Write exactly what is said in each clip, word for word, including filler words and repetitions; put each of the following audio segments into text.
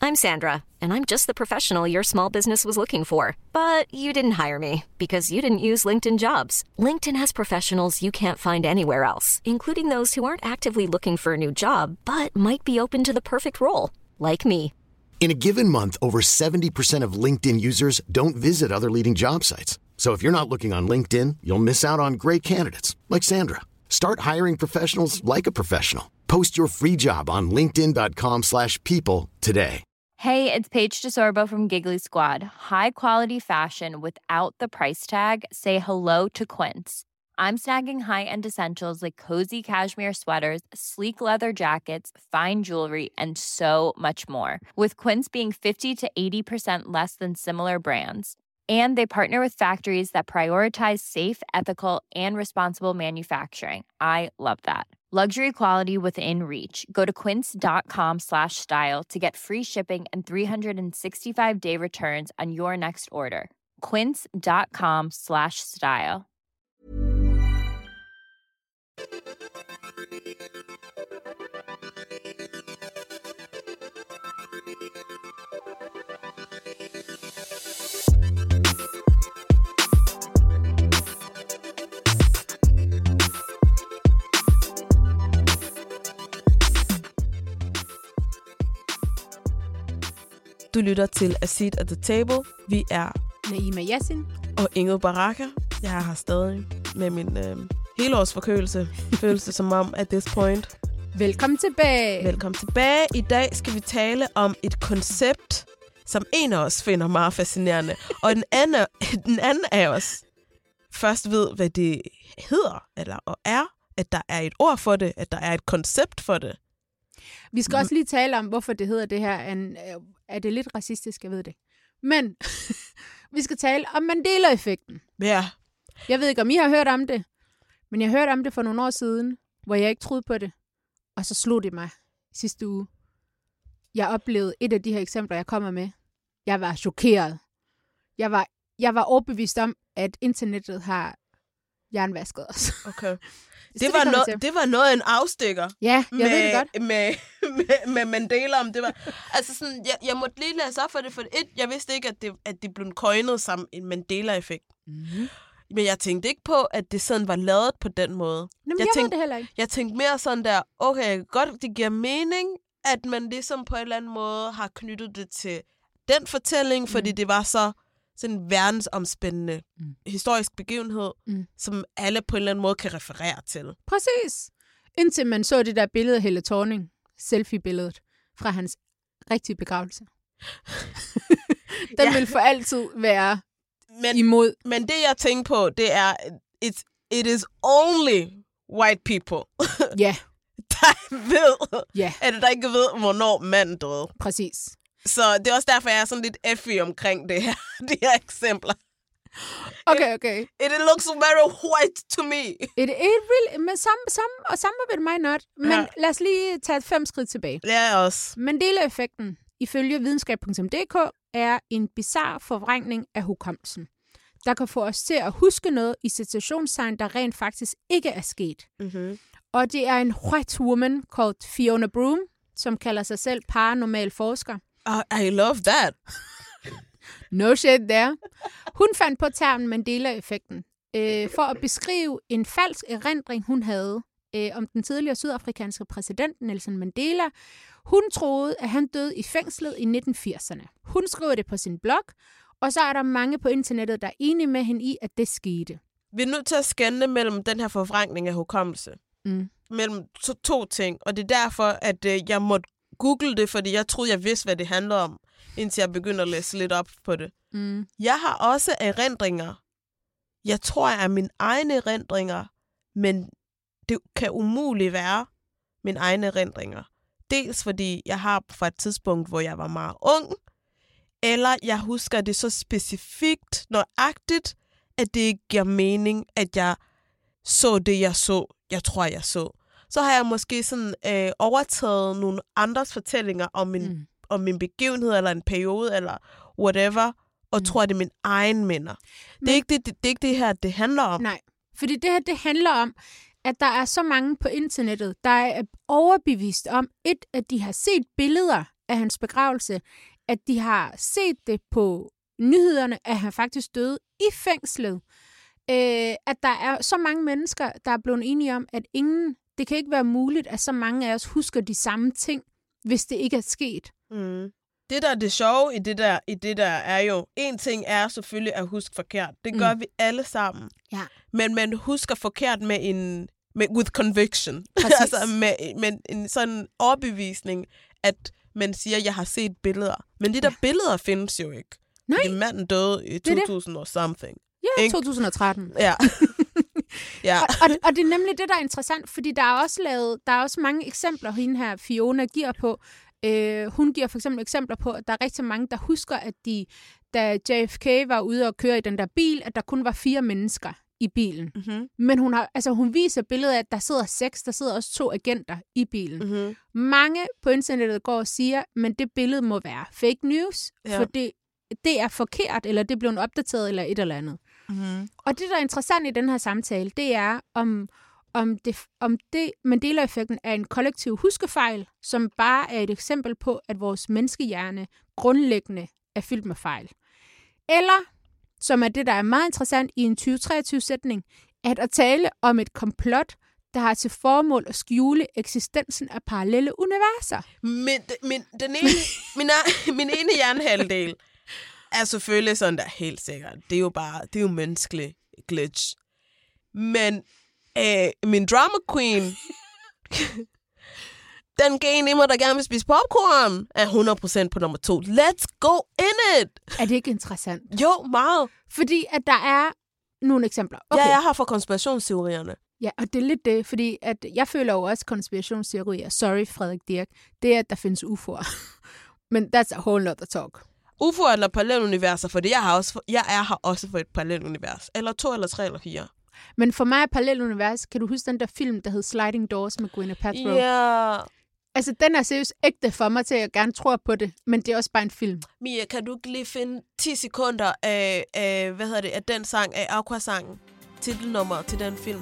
I'm Sandra, and I'm just the professional your small business was looking for. But you didn't hire me because you didn't use LinkedIn Jobs. LinkedIn has professionals you can't find anywhere else, including those who aren't actively looking for a new job, but might be open to the perfect role, like me. In a given month, over seventy percent of LinkedIn users don't visit other leading job sites. So if you're not looking on LinkedIn, you'll miss out on great candidates like Sandra. Start hiring professionals like a professional. Post your free job on linkedin dot com slash people today. Hey, it's Paige DeSorbo from Giggly Squad. High quality fashion without the price tag. Say hello to Quince. I'm snagging high-end essentials like cozy cashmere sweaters, sleek leather jackets, fine jewelry, and so much more. With Quince being fifty to eighty percent less than similar brands. And they partner with factories that prioritize safe, ethical, and responsible manufacturing. I love that. Luxury quality within reach. Go to quince.com slash style to get free shipping and three sixty-five day returns on your next order. Quince.com slash style. Du lytter til A Seat at the Table. Vi er Naima Yassin og Inge Baraka. Jeg er her stadig med min øh, helårsforkølelse. Følelse som om at this point. Velkommen tilbage. Velkommen tilbage. I dag skal vi tale om et koncept, som en af os finder meget fascinerende. Og den anden, den anden af os først ved, hvad det hedder, eller og er, at der er et ord for det, at der er et koncept for det. Vi skal også lige tale om, hvorfor det hedder det her. En, er det lidt racistisk, jeg ved det. Men vi skal tale om Mandela-effekten. Ja. Jeg ved ikke, om I har hørt om det, men jeg hørte om det for nogle år siden, hvor jeg ikke troede på det. Og så slog det mig sidste uge. Jeg oplevede et af de her eksempler, jeg kommer med. Jeg var chokeret. Jeg var, jeg var overbevist om, at internettet har jernvasket os. Okay. Det, det, var no- det var noget af en afstikker. Ja, jeg med, ved det godt. Med, med, med Mandela om det var. Altså sådan, jeg, jeg måtte lige læse op for det, for et, jeg vidste ikke, at det, at det blev coinet som en Mandela-effekt. Mm-hmm. Men jeg tænkte ikke på, at det sådan var lavet på den måde. Jamen, jeg, jeg tænkte, ved det heller ikke. Jeg tænkte mere sådan der, okay, godt, det giver mening, at man ligesom på en eller anden måde har knyttet det til den fortælling, mm. fordi det var så sådan en verdensomspændende mm. historisk begivenhed, mm. som alle på en eller anden måde kan referere til. Præcis. Indtil man så det der billede af Helle Thorning, selfie-billedet, fra hans rigtige begravelse. Den ja. vil for altid være men, imod. Men det, jeg tænker på, det er, it's, it is only white people, ja. der ved, ja. eller der ikke ved, hvornår manden døde. Præcis. Så det er også derfor, jeg er sådan lidt effig omkring det her, de her eksempler. Okay, okay. It, it looks very white to me. It, it really, men samme, samme, og samme vil mig not. Men ja. lad os lige tage fem skridt tilbage. Ja, også. Mandela-effekten, ifølge videnskab punktum d k, er en bizarre forvrængning af hukommelsen, der kan få os til at huske noget i situationstegn, der rent faktisk ikke er sket. Mm-hmm. Og det er en white woman called Fiona Broome, som kalder sig selv paranormal forsker. Uh, I love that. No shit there. Hun fandt på termen Mandela-effekten øh, for at beskrive en falsk erindring, hun havde øh, om den tidligere sydafrikanske præsident Nelson Mandela. Hun troede, at han døde i fængslet i nitten firserne. Hun skrev det på sin blog, og så er der mange på internettet, der er enige med hende i, at det skete. Vi er nødt til at skelne mellem den her forvrængning af hukommelse. Mm. Mellem to, to ting, og det er derfor, at øh, jeg måtte google det, fordi jeg troede, jeg vidste, hvad det handler om, indtil jeg begyndte at læse lidt op på det. Mm. Jeg har også erindringer. Jeg tror, jeg er mine egne erindringer, men det kan umuligt være mine egne erindringer. Dels fordi jeg har fra et tidspunkt, hvor jeg var meget ung, eller jeg husker det så specifikt, nøjagtigt, at det ikke giver mening, at jeg så det, jeg så, jeg tror, jeg så. Så har jeg måske sådan øh, overtaget nogle andres fortællinger om min, mm. om min begivenhed, eller en periode, eller whatever, og mm. tror, det er min egen minder. Men, det, er ikke det, det, det er ikke det her, det handler om. Nej, fordi det her, det handler om, at der er så mange på internettet, der er overbevist om, et, at de har set billeder af hans begravelse, at de har set det på nyhederne, at han faktisk døde i fængslet. Øh, at der er så mange mennesker, der er blevet enige om, at ingen, det kan ikke være muligt, at så mange af os husker de samme ting, hvis det ikke er sket. Mm. Det, der er det sjove i det der, i det der er jo, en ting er selvfølgelig at huske forkert. Det gør mm. vi alle sammen. Ja. Men man husker forkert med en, med, with conviction. altså med, med en sådan overbevisning, at man siger, jeg har set billeder. Men de der ja. billeder findes jo ikke. Nej. Fordi manden døde i to tusind og something. Ja, ikke? to tusind og tretten. Ja. ja. Og, og, og det er nemlig det, der er interessant, fordi der er også lavet, der er også mange eksempler, hende her Fiona giver på. Øh, hun giver for eksempel eksempler på, at der er rigtig mange, der husker, at de, da J F K var ude og køre i den der bil, at der kun var fire mennesker i bilen. Mm-hmm. Men hun, har, altså, hun viser billedet af, at der sidder seks, der sidder også to agenter i bilen. Mm-hmm. Mange på internettet går og siger, men det billede må være fake news, ja. for det, det er forkert, eller det blev opdateret, eller et eller andet. Mm-hmm. Og det, der er interessant i den her samtale, det er, om, om, det, om det Mandela-effekten er en kollektiv huskefejl, som bare er et eksempel på, at vores menneskehjerne grundlæggende er fyldt med fejl. Eller, som er det, der er meget interessant i en tyve treogtyve-sætning, at at tale om et komplot, der har til formål at skjule eksistensen af parallelle universer. Men, men den ene, min, min ene hjernehalvdel er selvfølgelig sådan der helt sikkert. Det er jo bare, det er jo menneskelig glitch. Men øh, min drama queen, den gen i mig, der gerne vil spise popcorn, er hundrede procent på nummer to. Let's go in it! Er det ikke interessant? Jo, meget. Fordi at der er nogle eksempler. Okay. Ja, jeg har for konspirationsteorierne. Ja, og det er lidt det, fordi at jeg føler jo også konspirationsteorier. Sorry, Frederik Dirk. Det er, at der findes U F O'er. Men that's a whole other talk. U F O'er eller paralleluniverser, fordi jeg, har også, jeg er her også for et parallelunivers. Eller to, eller tre, eller fire. Men for mig er parallelunivers, kan du huske den der film, der hed Sliding Doors med Gwyneth Paltrow? Ja. Yeah. Altså, den er seriøst ægte for mig til, at jeg gerne tror på det, men det er også bare en film. Mia, kan du ikke lige finde ti sekunder af, af hvad hedder det, af den sang, af Aqua-sangen, titelnummer til den film?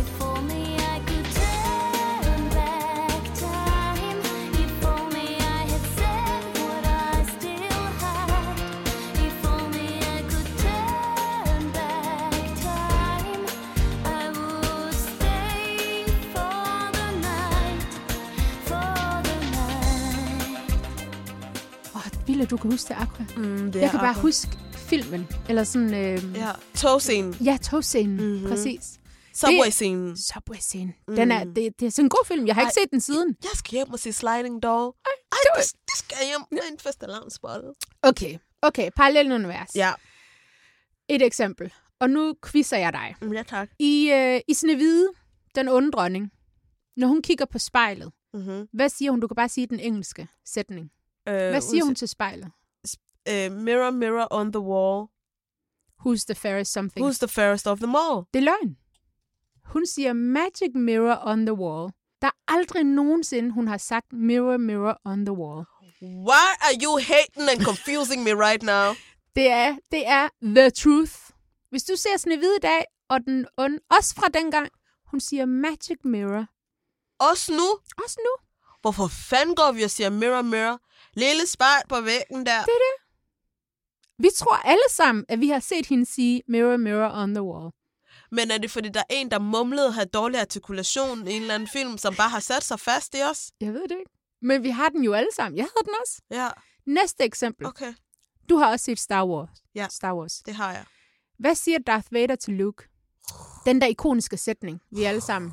Du kan huske det, Aqua. Mm, det jeg kan Aqua. bare huske filmen. Eller sådan... Øh... Ja, togscenen. Ja, togscenen. Mm-hmm. Præcis. Subway-scenen. Subway-scenen. Mm. Den er, det, det er sådan en god film. Jeg har Ej, ikke set den siden. Jeg skal hjem og se Sliding Door. Ej, Ej det, det skal jeg hjem. Det er en fastelavnsbolle. Okay. Okay, parallelt univers. Ja. Et eksempel. Og nu quizzer jeg dig. Ja, tak. I, øh, i Snehvide, den onde dronning, når hun kigger på spejlet, mm-hmm. hvad siger hun? Du kan bare sige den engelske sætning. Uh, Hvad siger hun til spejlet? Uh, mirror, mirror on the wall. Who's the fairest something? Who's the fairest of them all? Det er løgn. Hun siger magic mirror on the wall. Der er aldrig nogensinde, hun har sagt mirror, mirror on the wall. Why are you hating and confusing me right now? Det er, det er the truth. Hvis du ser Snehvide i dag, og den onde, også fra dengang, hun siger magic mirror. Også nu? Også nu. Hvorfor fanden går vi og siger mirror, mirror? Lille spejl på væggen der. Det er det. Vi tror alle sammen, at vi har set hende sige mirror, mirror on the wall. Men er det, fordi der er en, der mumlede og havde dårlig artikulation i en eller anden film, som bare har sat sig fast i os? Jeg ved det ikke. Men vi har den jo alle sammen. Jeg havde den også. Ja. Næste eksempel. Okay. Du har også set Star Wars. Ja, Star Wars. Det har jeg. Hvad siger Darth Vader til Luke? Den der ikoniske sætning, vi alle sammen.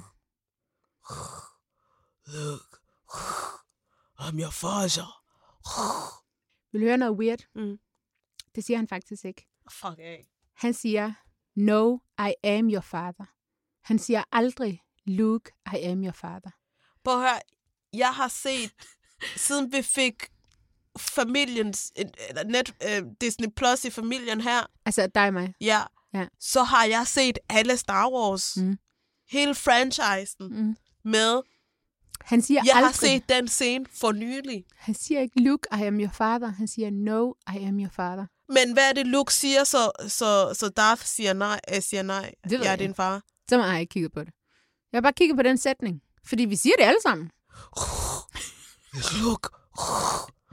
Luke, I'm your father. Vil du høre noget weird? Mm. Det siger han faktisk ikke. Fuck af. Han siger, no, I am your father. Han siger aldrig, Luke, I am your father. Prøv at høre, jeg har set, siden vi fik familiens, eller net, uh, Disney Plus i familien her. Altså dig og mig. Ja. ja. Så har jeg set alle Star Wars. Mm. Hele franchisen mm. med. Han siger jeg aldrig, har set den scene for nylig. Han siger ikke, Luke, I am your father. Han siger, no, I am your father. Men hvad er det, Luke siger, så, så, så Darth siger nej? Jeg siger nej. Det jeg er din far. Så har jeg ikke kigget på det. Jeg har bare kigget på den sætning. Fordi vi siger det alle sammen. Luke.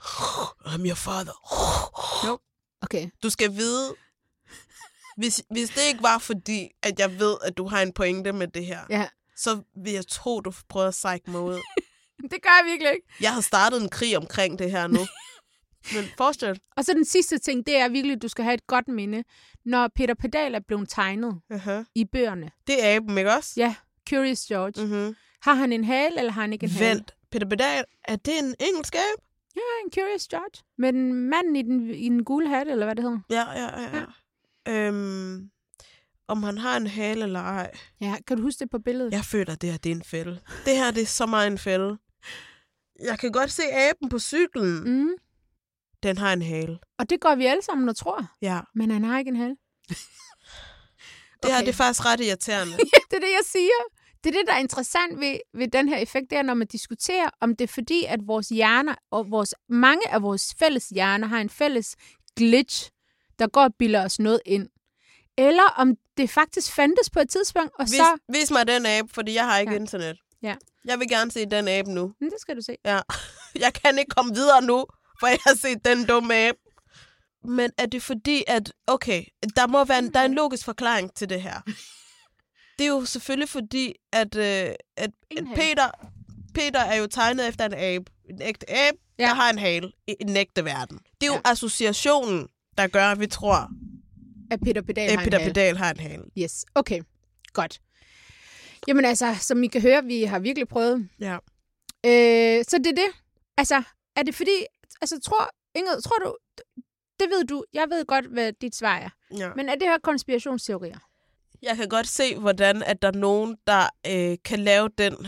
I'm your father. Nope. Okay. Du skal vide, hvis, hvis det ikke var fordi, at jeg ved, at du har en pointe med det her, ja. så vil jeg tro, du prøver at psyche mig ud. Det gør jeg virkelig ikke. Jeg har startet en krig omkring det her nu. Men fortsæt. Og så den sidste ting, det er virkelig, at du skal have et godt minde, når Peter Pedal er blevet tegnet uh-huh. i bøgerne. Det er aben, ikke også? Ja, Curious George. Uh-huh. Har han en hale, eller har han ikke en hale? Vent, Peter Pedal, er det en engelsk abe? Ja, en Curious George. Med den manden i den, i den gule hat, eller hvad det hedder. Ja, ja, ja. ja. Øhm, om han har en hale eller ej. Ja, kan du huske det på billedet? Jeg føler, at det her det er en fælde. Det her det er så meget en fælde. Jeg kan godt se aben på cyklen. Mm. Den har en hale. Og det går vi alle sammen og tror. Ja. Men han har ikke en hale. Det okay. her det er faktisk ret irriterende. Ja, det er det, jeg siger. Det er det, der er interessant ved, ved den her effekt, det er, når man diskuterer, om det er fordi, at vores hjerner, og vores, mange af vores fælles hjerner, har en fælles glitch, der går og bilder os noget ind. Eller om det faktisk fandtes på et tidspunkt, og vis, så... Vis mig den abe, fordi jeg har ikke ja. internet. Ja. Jeg vil gerne se den abe nu. Men det skal du se. Ja. Jeg kan ikke komme videre nu, for jeg har set den dumme abe. Men er det fordi, at... Okay, der må være en, der er en logisk forklaring til det her. Det er jo selvfølgelig fordi, at, øh, at, at Peter, Peter er jo tegnet efter en abe. En ægte abe, ja. Der har en hale i en ægte verden. Det er jo ja. associationen, der gør, at vi tror, at Peter Pedal, at har, Peter en Pedal har en hale. Yes, okay. Godt. Jamen altså, som I kan høre, vi har virkelig prøvet. Ja. Øh, så det er det. Altså, er det fordi... Altså, tror, Ingrid, tror du... Det ved du. Jeg ved godt, hvad dit svar er. Ja. Men er det her konspirationsteorier? Jeg kan godt se, hvordan at der er nogen, der øh, kan lave den,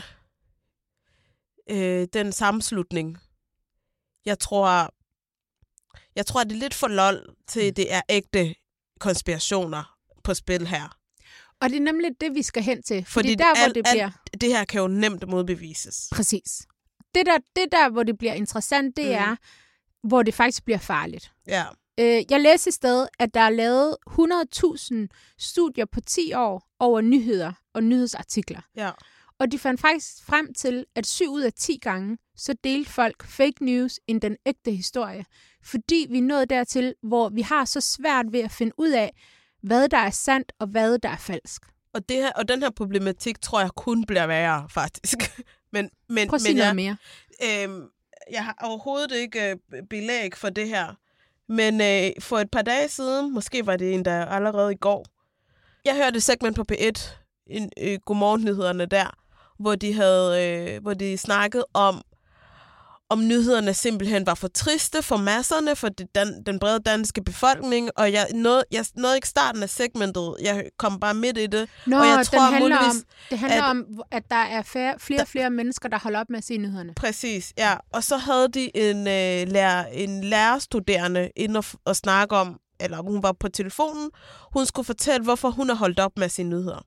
øh, den sammenslutning. Jeg tror, jeg tror, det er lidt for lol til, mm. det er ægte konspirationer på spil her. Og det er nemlig det, vi skal hen til. Fordi, Fordi der, al, hvor det bliver... Al, det her kan jo nemt modbevises. Præcis. Det der, det der, hvor det bliver interessant, det mm. er, hvor det faktisk bliver farligt. Ja. Øh, jeg læste et sted, at der er lavet hundrede tusind studier på ti år over nyheder og nyhedsartikler. Ja. Og de fandt faktisk frem til, at syv ud af ti gange, så delte folk fake news end den ægte historie. Fordi vi nåede dertil, hvor vi har så svært ved at finde ud af, hvad der er sandt og hvad der er falsk. Og, det her, og den her problematik, tror jeg kun bliver værre, faktisk. men, men, Prøv at sige men noget jeg, mere. Øh, jeg har overhovedet ikke øh, belæg for det her. Men øh, for et par dage siden, måske var det en, der allerede i går, jeg hørte et segment på P et, en, øh, Godmorgen-nyhederne der, hvor de havde, øh, hvor de snakkede om, om nyhederne simpelthen var for triste for masserne, for det, den, den brede danske befolkning, og jeg nåede, jeg nåede ikke starten af segmentet, jeg kom bare midt i det. Nå, og jeg tror, handler muligvis, om, det handler at, om, at der er flere, flere og flere mennesker, der holder op med at se nyhederne. Præcis, ja. Og så havde de en, øh, lærer, en lærerstuderende inde og, og snakke om, eller hun var på telefonen, hun skulle fortælle, hvorfor hun har holdt op med sine nyheder.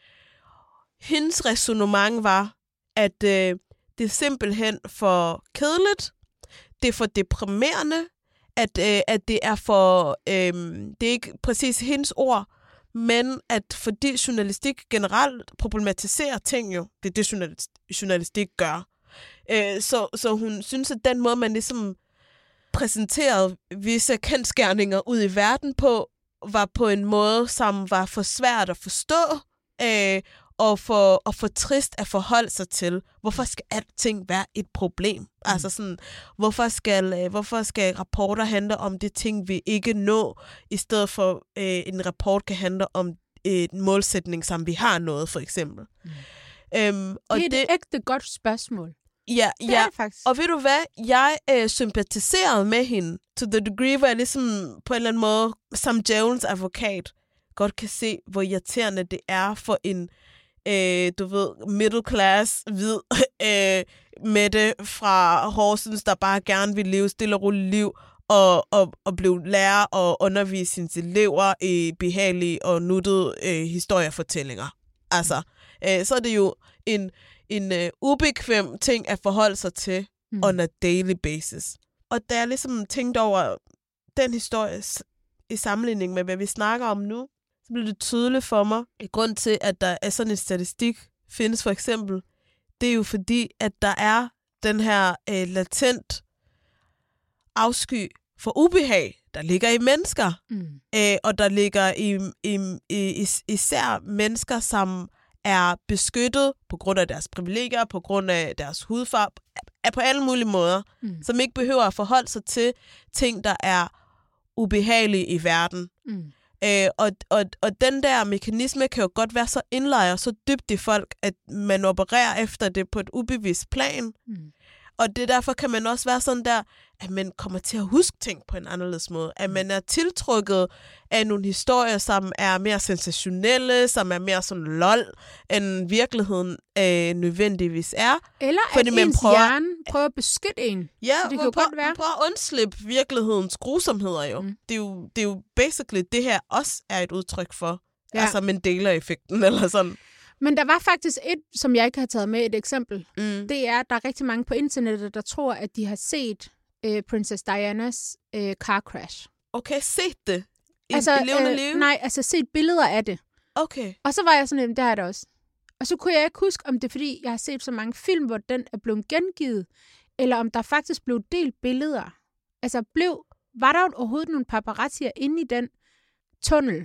Hendes ræsonnement var, at øh, det er simpelthen for kedeligt, det er for deprimerende, at, øh, at det er for, øh, det er ikke præcis hendes ord, men at fordi journalistik generelt problematiserer ting jo, det er det journalistik gør. Øh, så, så hun synes, at den måde, man ligesom præsenterede visse kendsgerninger ud i verden på, var på en måde, som var for svært at forstå, øh, og for, og for trist at forholde sig til. Hvorfor skal alting være et problem? Mm. Altså sådan, hvorfor skal, øh, hvorfor skal rapporter handle om det ting, vi ikke når, i stedet for øh, en rapport kan handle om øh, en målsætning, som vi har nået, for eksempel. Mm. Øhm, og det er det, et ægte godt spørgsmål. Ja, det ja. er det faktisk. Og ved du hvad? Jeg øh, sympatiserede med hende to the degree, hvor jeg ligesom på en eller anden måde, som djævelens advokat, godt kan se, hvor irriterende det er for en Øh, du ved, middle class, hvid øh, Mette fra Horsens, der bare gerne vil leve stille og roligt liv, og, og, og blive lærer og undervise sine elever i behagelige og nuttede øh, historiefortællinger. Altså, øh, så er det jo en, en øh, ubekvem ting at forholde sig til mm. on a daily basis. Og da jeg ligesom tænkte over den historie i sammenligning med, hvad vi snakker om nu, så blev det tydeligt for mig. Grund til, at der er sådan en statistik findes for eksempel, det er jo fordi, at der er den her øh, latent afsky for ubehag, der ligger i mennesker. Mm. Øh, og der ligger i, i, i, især mennesker, som er beskyttet på grund af deres privilegier, på grund af deres hudfarve, er på alle mulige måder, mm. som ikke behøver at forholde sig til ting, der er ubehagelige i verden. Mm. Øh, og, og, og den der mekanisme kan jo godt være så indlejret, så dybt i folk, at man opererer efter det på et ubevidst plan. Mm. Og det derfor kan man også være sådan der, at man kommer til at huske ting på en anderledes måde. At man er tiltrukket af nogle historier, som er mere sensationelle, som er mere sådan lol, end virkeligheden øh, nødvendigvis er. Eller fordi at man ens prøver, hjerne prøver at beskytte en. Ja, så det man kan prøver, godt være. man prøver at undslippe virkelighedens grusomheder jo. Mm. Det, er jo. det er jo basically, det her også er et udtryk for. Ja. Altså Mandela-effekten eller sådan. Men der var faktisk et, som jeg ikke har taget med, et eksempel. Mm. Det er, at der er rigtig mange på internettet, der tror, at de har set øh, Princess Dianas øh, car crash. Okay, set det? I altså, levende øh, liv? Nej, altså set billeder af det. Okay. Og så var jeg sådan, det er det også. Og så kunne jeg ikke huske, om det er, fordi jeg har set så mange film, hvor den er blevet gengivet, eller om der faktisk blev delt billeder. Altså, blev, var der overhovedet nogle paparazzier inde i den tunnel?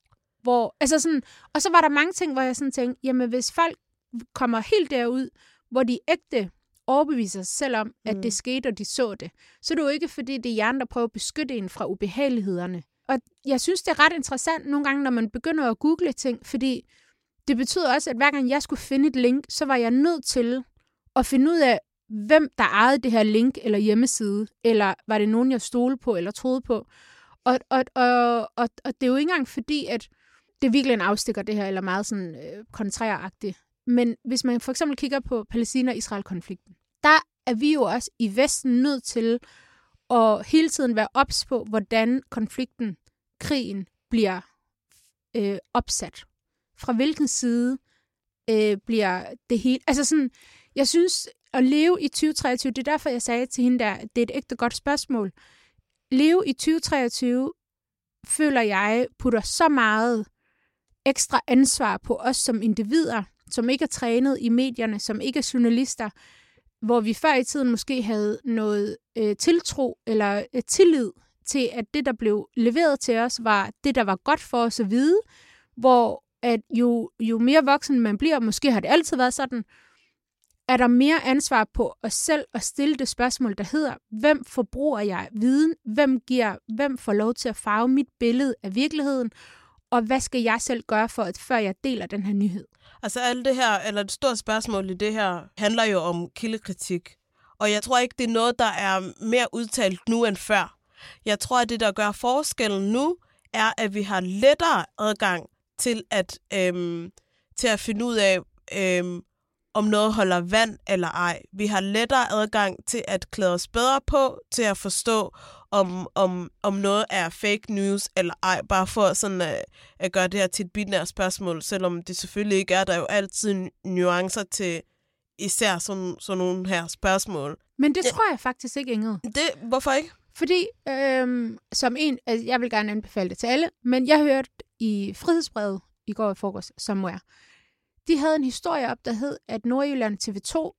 Hvor, altså sådan, og så var der mange ting, hvor jeg sådan tænkte, jamen hvis folk kommer helt derud, hvor de ægte overbeviser sig selv om, at mm. det skete, og de så det, så er det jo ikke, fordi det er hjernen, der prøver at beskytte en fra ubehagelighederne. Og jeg synes, det er ret interessant nogle gange, når man begynder at google ting, fordi det betyder også, at hver gang jeg skulle finde et link, så var jeg nødt til at finde ud af, hvem der ejede det her link eller hjemmeside, eller var det nogen, jeg stolede på eller troede på. Og, og, og, og, og det er jo ikke engang fordi, at det er virkelig en afstikker, det her, eller meget sådan øh, kontræragtigt. Men hvis man for eksempel kigger på Palæstina-Israel-konflikten, der er vi jo også i Vesten nødt til at hele tiden være ops på, hvordan konflikten, krigen, bliver øh, opsat. Fra hvilken side øh, bliver det hele... Altså sådan, jeg synes, at leve i tyve treogtyve, det er derfor, jeg sagde til hende der, at det er et ægte godt spørgsmål. Leve i tyve treogtyve, føler jeg, putter så meget ekstra ansvar på os som individer, som ikke er trænet i medierne, som ikke er journalister, hvor vi før i tiden måske havde noget øh, tiltro eller øh, tillid til, at det, der blev leveret til os, var det, der var godt for os at vide, hvor at jo, jo mere voksen man bliver, måske har det altid været sådan, er der mere ansvar på os selv at stille det spørgsmål, der hedder, hvem forbruger jeg viden, hvem giver, hvem får lov til at farve mit billede af virkeligheden, og hvad skal jeg selv gøre for, at før jeg deler den her nyhed? Altså alt det her, eller et stort spørgsmål i det her, handler jo om kildekritik. Og jeg tror ikke, det er noget, der er mere udtalt nu end før. Jeg tror, at det, der gør forskellen nu, er, at vi har lettere adgang til at, øhm, til at finde ud af, øhm, om noget holder vand eller ej. Vi har lettere adgang til at klæde os bedre på, til at forstå, om, om, om noget er fake news eller ej, bare for sådan at, at gøre det her til et binært spørgsmål, selvom det selvfølgelig ikke er. Der er jo altid nuancer til især sådan, sådan nogle her spørgsmål. Men det tror jeg faktisk ikke, Ingrid. Det, hvorfor ikke? Fordi, øhm, som en, altså jeg vil gerne anbefale det til alle, men jeg hørte i Frihedsbrevet i går i forgårs, somewhere, de havde en historie op, der hed, at Nordjylland T V to,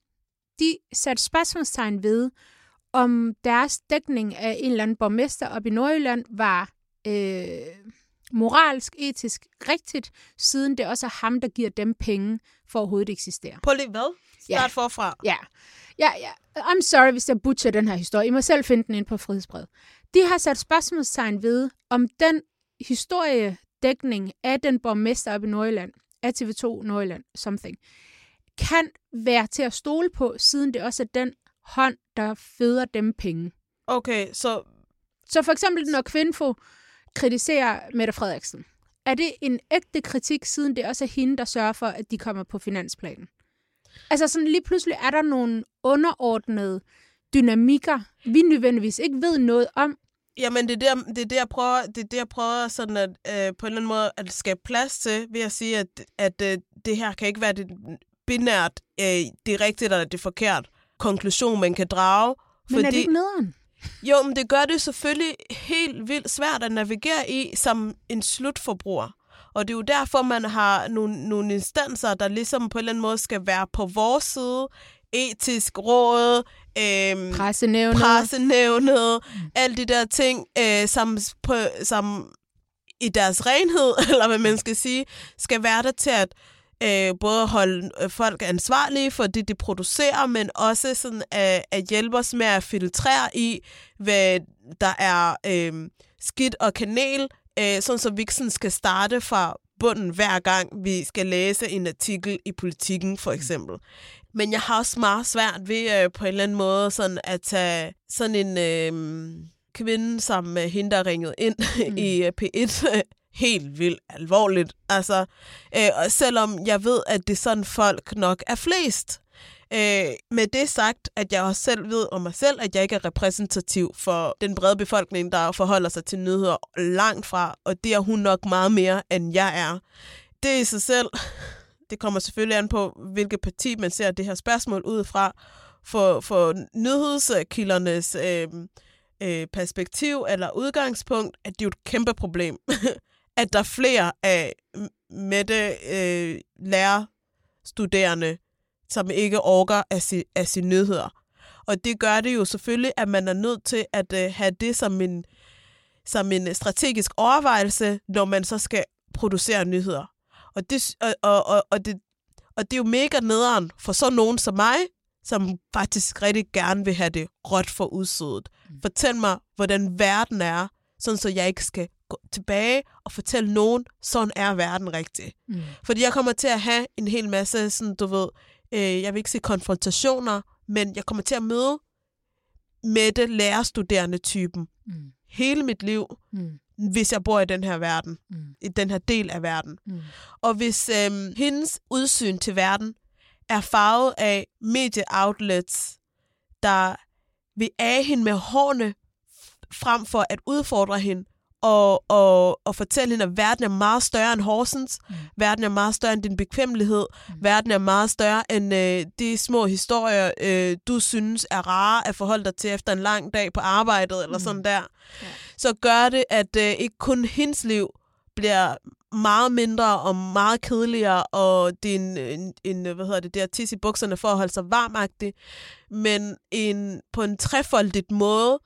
de satte spørgsmålstegn ved, om deres dækning af en eller anden borgmester op i Nordjylland var øh, moralsk, etisk rigtigt, siden det også er ham, der giver dem penge for overhovedet eksistere. På lige hvad? Start ja. forfra. Ja. Ja, ja. I'm sorry, hvis jeg butcher den her historie. I må selv finde den ind på Frihedsbrevet. De har sat spørgsmålstegn ved, om den historiedækning af den borgmester op i Nordjylland, af T V to Nordjylland, something, kan være til at stole på, siden det også er den hånd, der føder dem penge. Okay, så... Så for eksempel, når Kvinfo kritiserer Mette Frederiksen, er det en ægte kritik, siden det også er hende, der sørger for, at de kommer på finansplanen? Altså sådan lige pludselig er der nogle underordnede dynamikker, vi nødvendigvis ikke ved noget om. Jamen, det er der, det er der jeg prøver, det er der jeg prøver sådan at, øh, på en eller anden måde at skabe plads til, ved at sige, at, at øh, det her kan ikke være det binært, øh, det er rigtigt eller det er forkert konklusion, man kan drage. Men fordi, er det ikke nederen? Jo, men det gør det selvfølgelig helt vildt svært at navigere i som en slutforbruger. Og det er jo derfor, man har nogle, nogle instanser, der ligesom på en eller anden måde skal være på vores side. Etisk råd, øh, pressenævnet, pressenævnet mm. alle de der ting, øh, som, på, som i deres renhed, eller hvad man skal sige, skal være der til at øh, både holde folk ansvarlige for det, de producerer, men også sådan at, at hjælpe os med at filtrere i, hvad der er øh, skidt og kanel, øh, sådan så vi ikke sådan skal starte fra bunden hver gang, vi skal læse en artikel i Politikken, for eksempel. Men jeg har også meget svært ved øh, på en eller anden måde sådan at tage sådan en øh, kvinde, som øh, hende, der ringede ind mm. i øh, P et, helt vildt alvorligt. Altså, øh, og selvom jeg ved, at det er sådan folk nok er flest. Øh, med det sagt, at jeg også selv ved om mig selv, at jeg ikke er repræsentativ for den brede befolkning, der forholder sig til nyheder langt fra, og det er hun nok meget mere, end jeg er. Det i sig selv, det kommer selvfølgelig an på, hvilket parti man ser det her spørgsmål ud fra. For, for nyhedskildernes øh, øh, perspektiv eller udgangspunkt, at det er jo et kæmpe problem, at der er flere af Mette øh, lærerstuderende, som ikke orker af, si, af sine nyheder. Og det gør det jo selvfølgelig, at man er nødt til at uh, have det som en, som en strategisk overvejelse, når man så skal producere nyheder. Og det, og, og, og, og det, og det er jo mega nederen for så nogen som mig, som faktisk rigtig gerne vil have det råt for udsødet. Mm. Fortæl mig, hvordan verden er, sådan så jeg ikke skal gå tilbage og fortælle nogen, sådan er verden rigtig. Mm. Fordi jeg kommer til at have en hel masse, sådan, du ved, øh, jeg vil ikke sige konfrontationer, men jeg kommer til at møde Mette lærerstuderende typen mm. hele mit liv, mm. hvis jeg bor i den her verden, mm. i den her del af verden. Mm. Og hvis øh, hendes udsyn til verden er farvet af medieoutlets, der vil af hende med hårene frem for at udfordre hende og, og, og fortælle hende, at verden er meget større end Horsens, mm. verden er meget større end din bekvemmelighed, mm. verden er meget større end øh, de små historier, øh, du synes er rare at forholde dig til efter en lang dag på arbejdet, eller mm. sådan der. Ja. Så gør det, at øh, ikke kun hendes liv bliver meget mindre og meget kedeligere, og det er en, en, en hvad hedder det, der tis i bukserne for at holde sig varmagtig, men en, på en trefoldigt måde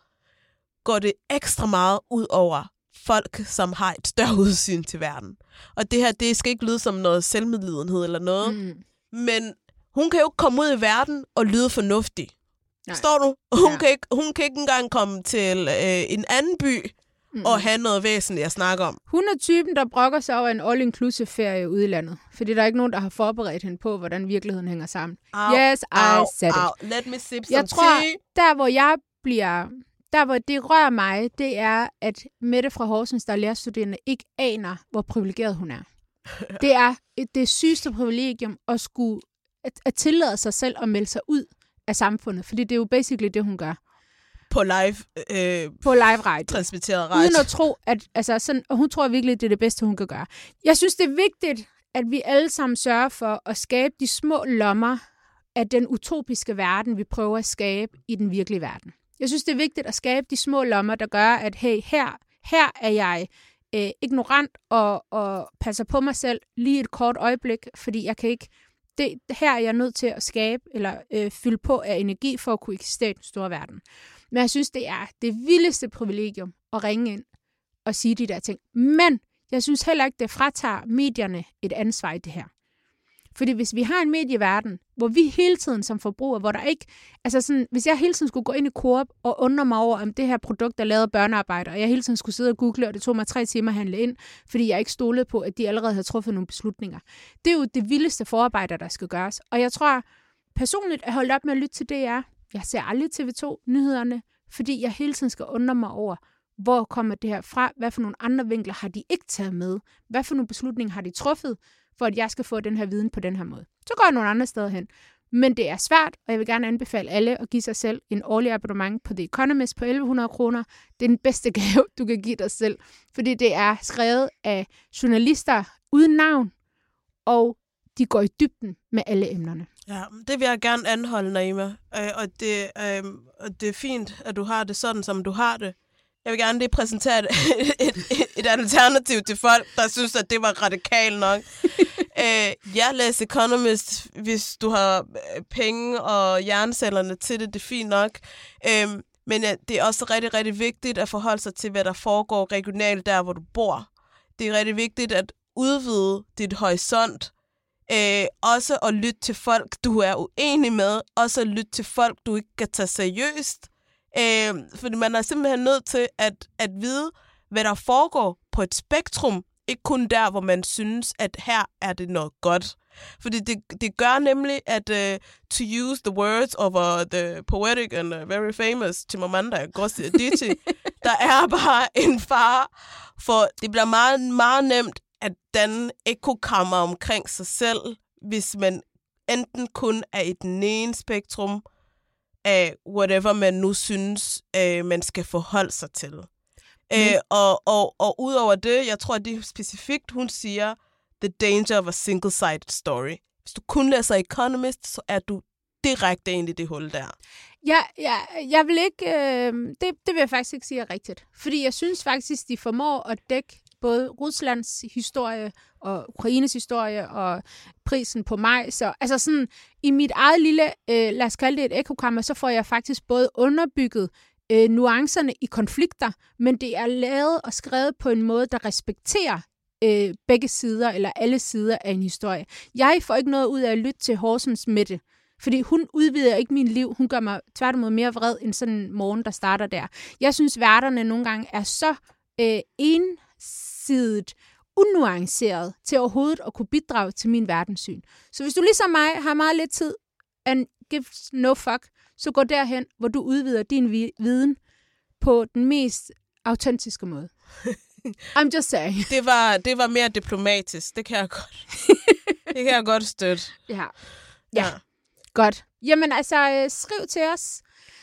går det ekstra meget ud over folk, som har et større udsyn til verden. Og det her, det skal ikke lyde som noget selvmedlidenhed eller noget, mm. men hun kan jo ikke komme ud i verden og lyde fornuftig. Nej. Forstår du? Hun, ja. kan ikke, hun kan ikke engang komme til øh, en anden by mm. og have noget væsentligt at snakke om. Hun er typen, der brokker sig over en all-inclusive-ferie ude i landet. Fordi der er ikke nogen, der har forberedt hende på, hvordan virkeligheden hænger sammen. Au, yes, I au, said au. it. Let me sip some Jeg tror, tea. der hvor jeg bliver... Der, hvor det rører mig, det er, at Mette fra Horsens, der er lærerstuderende, ikke aner, hvor privilegeret hun er. Det er det sygeste privilegium at, skulle, at, at tillade sig selv at melde sig ud af samfundet. Fordi det er jo basically det, hun gør. På live øh, På live radio. Transmitteret radio. Uden at tro, at altså, sådan, og hun tror virkelig, det er det bedste, hun kan gøre. Jeg synes, det er vigtigt, at vi alle sammen sørger for at skabe de små lommer af den utopiske verden, vi prøver at skabe i den virkelige verden. Jeg synes, det er vigtigt at skabe de små lommer, der gør, at hey, her, her er jeg øh, ignorant og, og passer på mig selv lige et kort øjeblik, fordi jeg kan ikke, det, her er jeg nødt til at skabe eller øh, fylde på af energi for at kunne eksistere i den store verden. Men jeg synes, det er det vildeste privilegium at ringe ind og sige de der ting. Men jeg synes heller ikke, det fratager medierne et ansvar i det her. Fordi hvis vi har en medieverden, hvor vi hele tiden som forbrugere, hvor der ikke... Altså sådan, hvis jeg hele tiden skulle gå ind i Coop og undre mig over, om det her produkt er lavet børnearbejder, og jeg hele tiden skulle sidde og google, og det tog mig tre timer at handle ind, fordi jeg ikke stolede på, at de allerede havde truffet nogle beslutninger. Det er jo det vildeste forarbejde, der skal gøres. Og jeg tror personligt, at holde op med at lytte til D R. Jeg ser aldrig T V to-nyhederne, fordi jeg hele tiden skal undre mig over, hvor kommer det her fra? Hvad for nogle andre vinkler har de ikke taget med? Hvad for nogle beslutninger har de truffet, for at jeg skal få den her viden på den her måde? Så går jeg nogle andre steder hen. Men det er svært, og jeg vil gerne anbefale alle at give sig selv en årlig abonnement på The Economist på elleve hundrede kroner. Det er den bedste gave, du kan give dig selv. Fordi det er skrevet af journalister uden navn, og de går i dybden med alle emnerne. Ja, det vil jeg gerne anholde, Naima. Øh, og, det, øh, og det er fint, at du har det sådan, som du har det. Jeg vil gerne lige præsentere et, et, et, et alternativ til folk, der synes, at det var radikalt nok. øh, jeg læser Economist, hvis du har penge og hjernecellerne til det, det er fint nok. Øh, men ja, det er også rigtig, rigtig vigtigt at forholde sig til, hvad der foregår regionalt der, hvor du bor. Det er rigtig vigtigt at udvide dit horisont. Øh, også at lytte til folk, du er uenig med. Også at lytte til folk, du ikke kan tage seriøst. Øh, fordi man er simpelthen nødt til at, at vide, hvad der foregår på et spektrum. Ikke kun der, hvor man synes, at her er det noget godt. Fordi det, det gør nemlig, at uh, to use the words of uh, the poetic and uh, very famous Chimamanda Ngozi Adichie, der er bare en fare, for det bliver meget, meget nemt, at den ekokammer omkring sig selv, hvis man enten kun er i den ene spektrum af whatever man nu synes, uh, man skal forholde sig til. Mm. Uh, og, og, og udover det, jeg tror, at det er specifikt, hun siger, the danger of a single-sided story. Hvis du kun læser Economist, så er du direkte ind i det hul der. Ja, ja jeg vil ikke... Øh, det, det vil jeg faktisk ikke sige er rigtigt. Fordi jeg synes faktisk, de formår at dække både Ruslands historie og Ukraines historie og prisen på majs. Og, altså sådan, i mit eget lille, øh, lad os kalde det et ekokammer, så får jeg faktisk både underbygget øh, nuancerne i konflikter, men det er lavet og skrevet på en måde, der respekterer øh, begge sider, eller alle sider af en historie. Jeg får ikke noget ud af at lytte til Horsens Mette, fordi hun udvider ikke min liv. Hun gør mig tværtimod mere vred end sådan en morgen, der starter der. Jeg synes, værterne nogle gange er så øh, ensidigt, unuanceret til overhovedet at kunne bidrage til min verdenssyn. Så hvis du ligesom mig har meget lidt tid and gives no fuck, så gå derhen, hvor du udvider din vi- viden på den mest autentiske måde. I'm just saying. Det var, det var mere diplomatisk. Det kan jeg godt. Det kan jeg godt støtte. Ja. Ja. Ja. Godt. Jamen altså, skriv til os,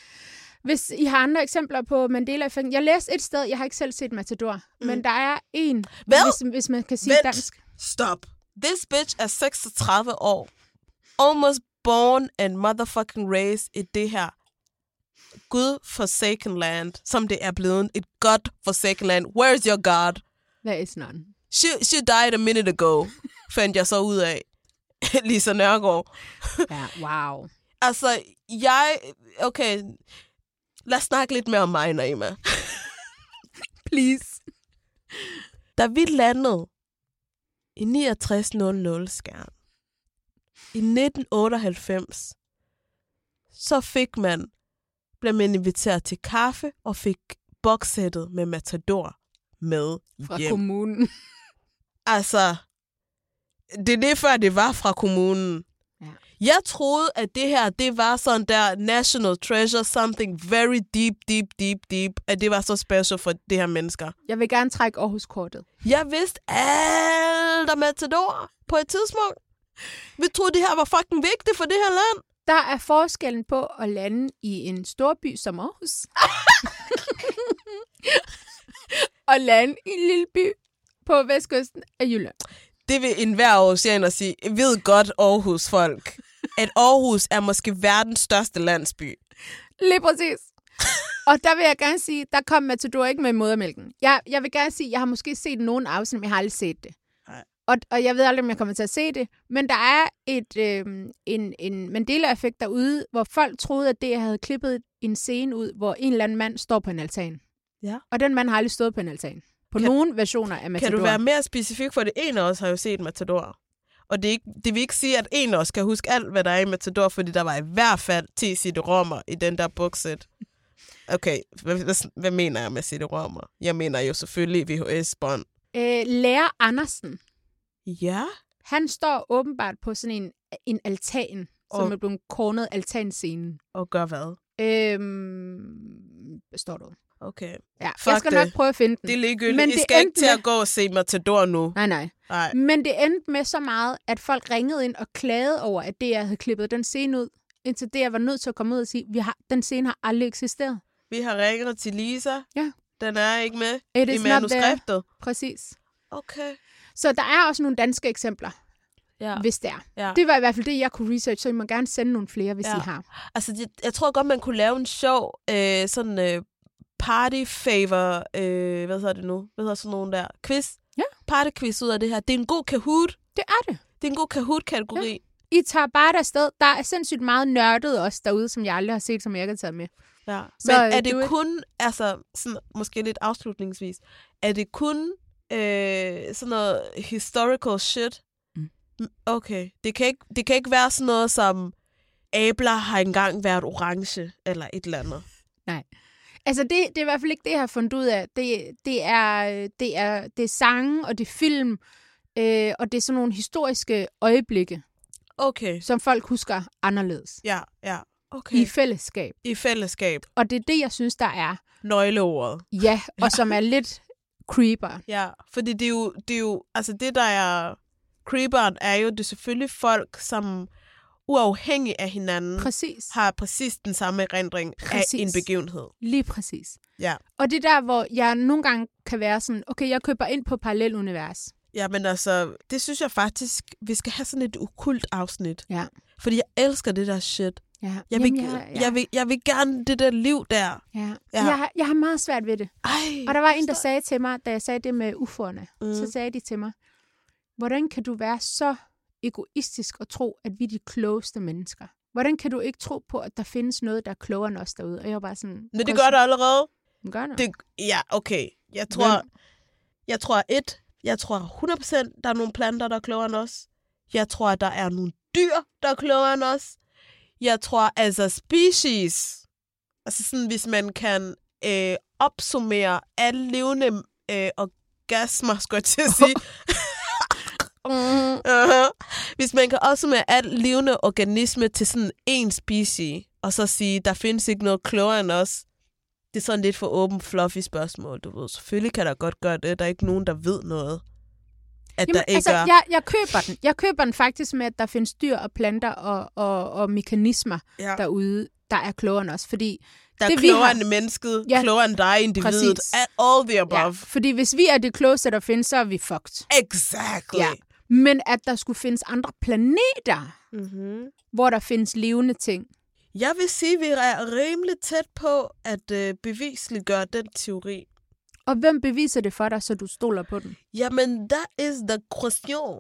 hvis I har andre eksempler på Mandela-effekten. Jeg læste et sted, jeg har ikke selv set Matador, mm. men der er en, hvis, hvis man kan sige Vent. dansk. Stop. This bitch er seksogtredive år. Almost born and motherfucking raised i det her God-forsaken land, som det er blevet. Et God-forsaken land. Where's your God? There is none. She, she died a minute ago, fandt jeg så ud af. Lisa Nørgaard. Ja, wow. Altså, jeg... Okay, lad os snakke lidt mere om mig, Naima. Please. Da vi landede i niogtres nul nul skærm i nitten otteoghalvfems, så fik man, blev man inviteret til kaffe og fik bokssættet med Matador med Fra hjem. kommunen. Altså, det er det før, det var fra kommunen. Ja. Jeg troede, at det her, det var sådan der national treasure, something very deep, deep, deep, deep, at det var så special for det her mennesker. Jeg vil gerne trække Aarhus-kortet. Jeg vidste alt om Matador på et tidspunkt. Vi troede, det her var fucking vigtigt for det her land. Der er forskellen på at lande i en storby som Aarhus. og lande i en lille by på vestkysten af Jylland. Det vil enhver aarhusianer sige. Jeg ved godt, Aarhus folk, at Aarhus er måske verdens største landsby. Lige præcis. Og der vil jeg gerne sige, der kom Matador ikke med modermælken. Jeg, jeg vil gerne sige, jeg har måske set nogen afsnit, men jeg har aldrig set det. Nej. Og, og jeg ved aldrig, om jeg kommer til at se det. Men der er et, øh, en, en Mandela-effekt derude, hvor folk troede, at det jeg havde klippet en scene ud, hvor en eller anden mand står på en altan. Ja. Og den mand har aldrig stået på en altan. På kan, nogle versioner af Matador. Kan du være mere specifik, for det ene af os har jo set Matador. Og det, er ikke, det vil ikke sige, at en af os kan huske alt, hvad der er i Matador, fordi der var i hvert fald ti cd-rommer i den der bukset. Okay, hvad, hvad, hvad mener jeg med cd-rommer? Jeg mener jo selvfølgelig V H S-bånd. Øh, Lærer Andersen. Ja? Han står åbenbart på sådan en, en altan, og, som er blevet kornet altanscenen. Og gør hvad? Øhm, står du? Okay. Ja, Fuck jeg skal det. nok prøve at finde den. Det er ligegyldigt. Men I det skal ikke til med... at gå og se Matador nu. Nej, nej, nej. Men det endte med så meget, at folk ringede ind og klagede over, at det, jeg havde klippet den scene ud, indtil det, jeg var nødt til at komme ud og sige, vi har, den scene har aldrig eksisteret. Vi har ringet til Lisa. Ja. Den er ikke med It i manuskriptet. Præcis. Okay. Så der er også nogle danske eksempler, ja. hvis det er. Ja. Det var i hvert fald det, jeg kunne research, så I må gerne sende nogle flere, hvis ja. I har. Altså, jeg, jeg tror godt, man kunne lave en sjov øh, sådan øh, party favor, øh, hvad hedder det nu? Hvad hedder sådan nogen der? Quiz? Ja. Party quiz ud af det her. Det er en god Kahoot. Det er det. Det er en god Kahoot-kategori. Ja. I tager bare derafsted. Der er sindssygt meget nørdet også derude, som jeg aldrig har set, som jeg ikke har taget med. Ja. Så, Men er det du... kun, altså sådan, måske lidt afslutningsvis, er det kun øh, sådan noget historical shit? Mm. Okay. Det kan, ikke, det kan ikke være sådan noget som, æbler har engang været orange, eller et eller andet. Nej. Altså, det, det er i hvert fald ikke det, jeg har fundet ud af. Det, det, er, det, er, det er sange, og det er film, øh, og det er sådan nogle historiske øjeblikke, okay. som folk husker anderledes. Ja, ja. Okay. I fællesskab. I fællesskab. Og det er det, jeg synes, der er. Nøgleordet. Ja, og ja. Som er lidt creeper. Ja, fordi det er jo, det er jo, altså det, der er creeperen, er jo, det er selvfølgelig folk, som uafhængig af hinanden, præcis. Har præcis den samme erindring præcis. Af en begivenhed. Lige præcis. Ja. Og det er der, hvor jeg nogle gange kan være sådan, okay, jeg køber ind på parallelunivers. Ja, men altså, det synes jeg faktisk, vi skal have sådan et okult afsnit. Ja. Fordi jeg elsker det der shit. Ja. Jeg, vil, Jamen, ja, ja. Jeg, vil, jeg vil gerne det der liv der. Ja. Ja. Jeg, har, jeg har meget svært ved det. Ej, og der var en, der sagde til mig, da jeg sagde det med U F O'erne, mm. så sagde de til mig, hvordan kan du være så egoistisk og tro, at vi er de klogeste mennesker? Hvordan kan du ikke tro på, at der findes noget, der er klogere end os derude? Og jeg var bare sådan... Men det gør der allerede. Det gør der. Det, ja, okay. Jeg tror, jeg tror et, jeg tror hundrede procent, der er nogle planter, der er klogere end os. Jeg tror, at der er nogle dyr, der er klogere end os. Jeg tror, altså species, altså sådan, hvis man kan øh, opsummere alle levende øh, orgasmer, skal jeg til at sige. Mm. Uh-huh. Hvis man kan opsummere alle levende organisme til sådan en species, og så sige, der findes ikke noget klogere end os. Det er sådan lidt for åben, fluffy spørgsmål, du ved. Selvfølgelig kan der godt gøre det. Der er ikke nogen, der ved noget. At Jamen, der ikke altså, er... jeg, jeg køber den. Jeg køber den faktisk med, at der findes dyr og planter og, og, og mekanismer ja. Derude, der er klogere end os. Fordi der er det, klogere har... end mennesket, ja. Klogere end dig, individet. At all the above. Ja, fordi hvis vi er det klogeste, der findes, så er vi fucked. Exactly. Ja. Men at der skulle findes andre planeter, mm-hmm. hvor der findes levende ting. Jeg vil sige, at vi er rimelig tæt på at øh, bevisliggøre den teori. Og hvem beviser det for dig, så du stoler på den? Jamen, that is the question.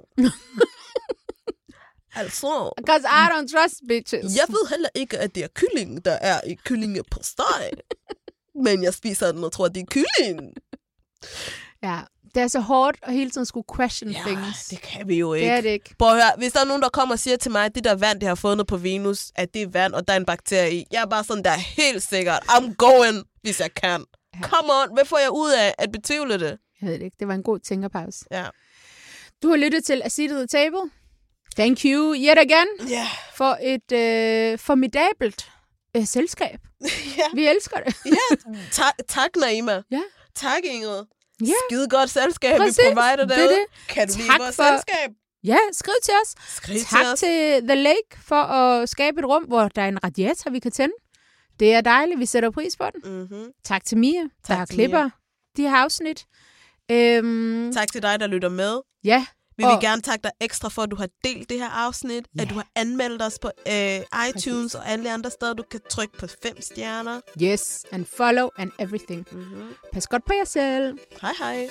altså... Because I don't trust bitches. Jeg ved heller ikke, at det er kylling, der er i kyllingepostej. Men jeg spiser den og tror, det er kylling. Ja, det er så hårdt at hele tiden skulle question ja, things. det kan vi jo ikke. Det er det ikke. Prøv at høre, hvis der er nogen, der kommer og siger til mig, at det der vand, det har fundet på Venus, at det er vand, og der er en bakterie i. Jeg er bare sådan, der er helt sikkert. I'm going, hvis jeg kan. Ja. Come on, hvad får jeg ud af at betvivle det? Jeg ved det ikke. Det var en god tænkerpause. Ja. Du har lyttet til A Seat at the Table. Thank you yet again yeah. for et øh, formidabelt øh, selskab. yeah. Vi elsker det. ja, Ta- tak Naima. Ja. Tak Ingrid. Ja. Skide godt selskab, præcis. Vi provider derude. Det det. Kan du tak lide vores for... selskab? Ja, skriv til os. Skriv tak til os. til The Lake for at skabe et rum, hvor der er en radiator, vi kan tænde. Det er dejligt, vi sætter pris på den. Mm-hmm. Tak til Mia, der tak har klipper Mia. De her afsnit. Øhm... Tak til dig, der lytter med. Ja. Vi vil og... gerne takke dig ekstra for, at du har delt det her afsnit, yeah. at du har anmeldt os på øh, iTunes og alle andre steder. Du kan trykke på fem stjerner. Yes, and follow and everything. Mm-hmm. Pas godt på jer selv. Hej hej.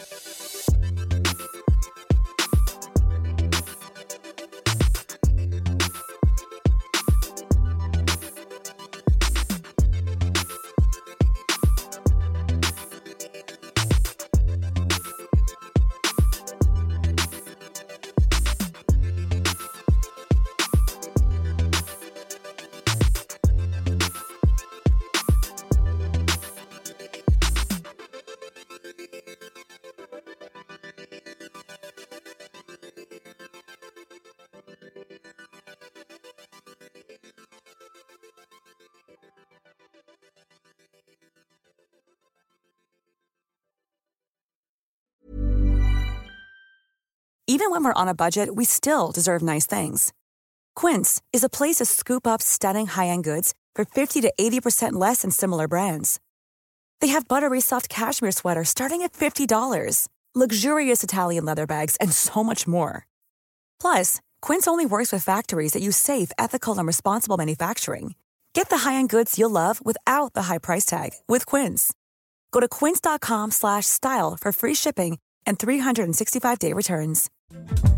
Even when we're on a budget, we still deserve nice things. Quince is a place to scoop up stunning high-end goods for fifty to eighty percent less than similar brands. They have buttery soft cashmere sweaters starting at fifty dollars, luxurious Italian leather bags, and so much more. Plus, Quince only works with factories that use safe, ethical, and responsible manufacturing. Get the high-end goods you'll love without the high price tag with Quince. Go to quince.com slash style for free shipping and three sixty-five day returns.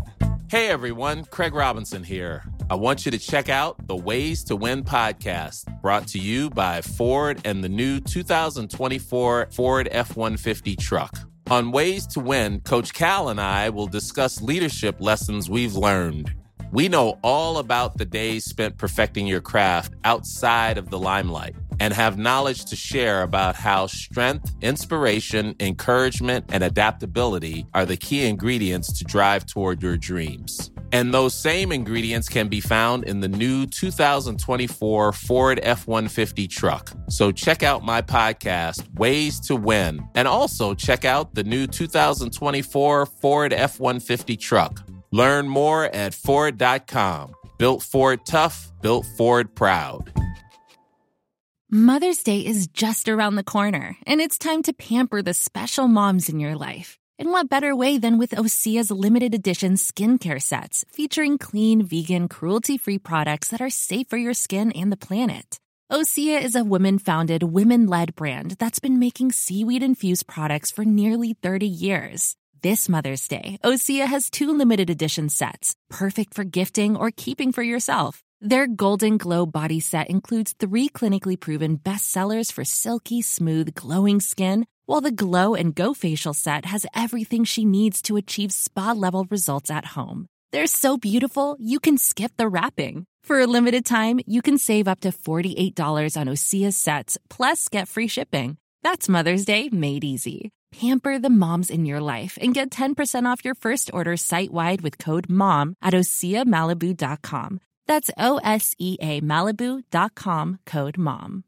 Hey everyone, Craig Robinson here. I want you to check out the Ways to Win podcast, brought to you by Ford and the new two thousand twenty-four Ford F one fifty truck. On Ways to Win, Coach Cal and I will discuss leadership lessons we've learned. We know all about the days spent perfecting your craft outside of the limelight and have knowledge to share about how strength, inspiration, encouragement, and adaptability are the key ingredients to drive toward your dreams. And those same ingredients can be found in the new two thousand twenty-four Ford F one fifty truck. So check out my podcast, Ways to Win, and also check out the new two thousand twenty-four Ford F one fifty truck. Learn more at Ford dot com. Built Ford tough, built Ford proud. Mother's Day is just around the corner, and it's time to pamper the special moms in your life. And what better way than with Osea's limited edition skincare sets, featuring clean, vegan, cruelty-free products that are safe for your skin and the planet. Osea is a women-founded, women-led brand that's been making seaweed-infused products for nearly thirty years. This Mother's Day, Osea has two limited edition sets, perfect for gifting or keeping for yourself. Their Golden Glow body set includes three clinically proven bestsellers for silky, smooth, glowing skin, while the Glow and Go facial set has everything she needs to achieve spa-level results at home. They're so beautiful, you can skip the wrapping. For a limited time, you can save up to forty-eight dollars on Osea sets, plus get free shipping. That's Mother's Day made easy. Pamper the moms in your life and get ten percent off your first order site-wide with code MOM at Osea Malibu dot com. That's O S E A Malibu dot com, code MOM.